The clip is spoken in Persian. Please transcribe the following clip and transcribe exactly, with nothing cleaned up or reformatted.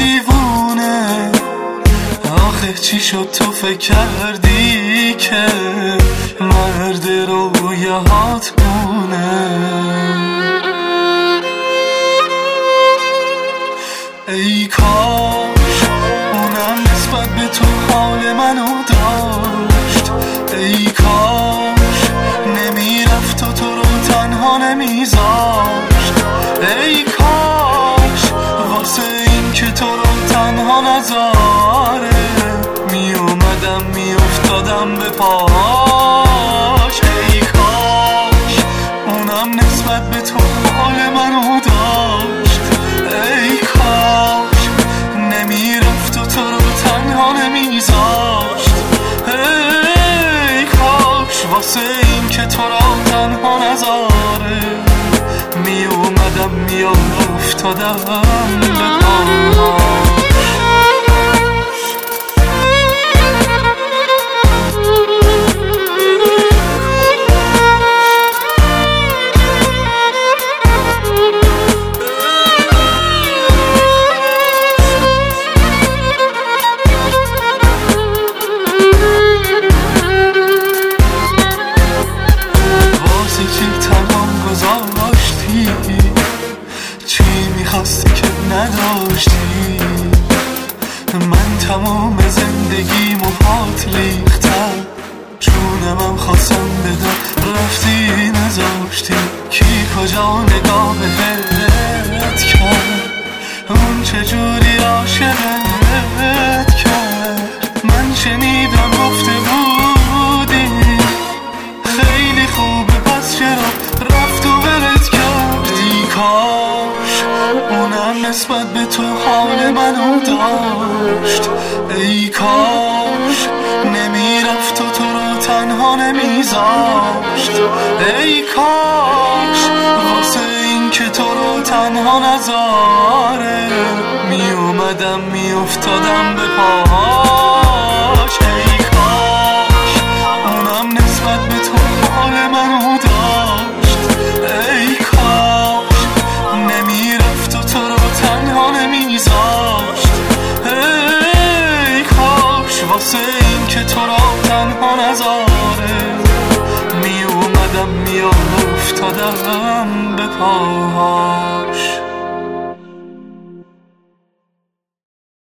دیوونه. آخه چی شد تو فکر کردی که مرد رویاهات مونه؟ ای کاش اونم نسبت به تو حال منو داشت. ای کاش نمیرفت و تو رو تنها نمیذاشت. ای کاش واسه این که تو رو تنها نذاره میومدم میافتادم به پاش. ای کاش اونم نسبت به تو حال منو داشت. ای کاش نمیرفت و تو رو تنها نمیذاشت. ای کاش واسه این که تو رو تنها نذاره میومدم میافتادم به پاش. چی میخواستی که نداشتی؟ من تمام زندگی موهات ریختم، جونمم خواستم بدم رفتی نذاشتی. کی کجا نگاه بهت کرد؟ اون چجوری عاشقت کرد؟ من شنیدم گفته بودی خیلی خوبه پس چرا رفت و ولت کرد؟ ای کاش اونم نسبت به تو حال منو داشت. ای کاش نمیرفت و تو رو تنها نمیذاشت. ای کاش واسه این که تو رو تنها نذاره میومدم میافتادم به پاش. ای کاش اونم نسبت به تو حال منو داشت. ای کاش نمیرفت و تو رو تنها نمیذاشت. ای کاش واسه این که تو رو تنها نذاره میومدم میافتادم به پاش.